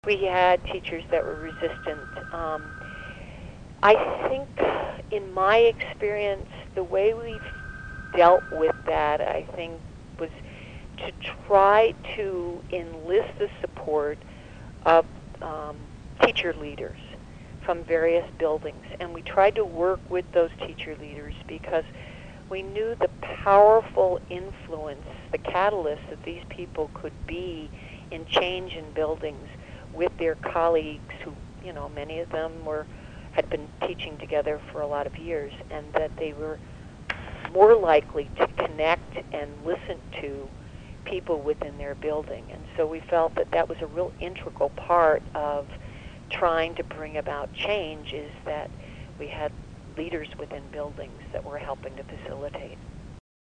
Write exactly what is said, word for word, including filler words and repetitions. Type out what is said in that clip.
We had teachers that were resistant. Um, I think, in my experience, the way we've dealt with that, I think, was to try to enlist the support of um, teacher leaders from various buildings. And we tried to work with those teacher leaders because we knew the powerful influence, the catalyst that these people could be in change in buildings with their colleagues who, you know, many of them were had been teaching together for a lot of years, and that they were more likely to connect and listen to people within their building. And so we felt that that was a real integral part of trying to bring about change, is that we had leaders within buildings that were helping to facilitate.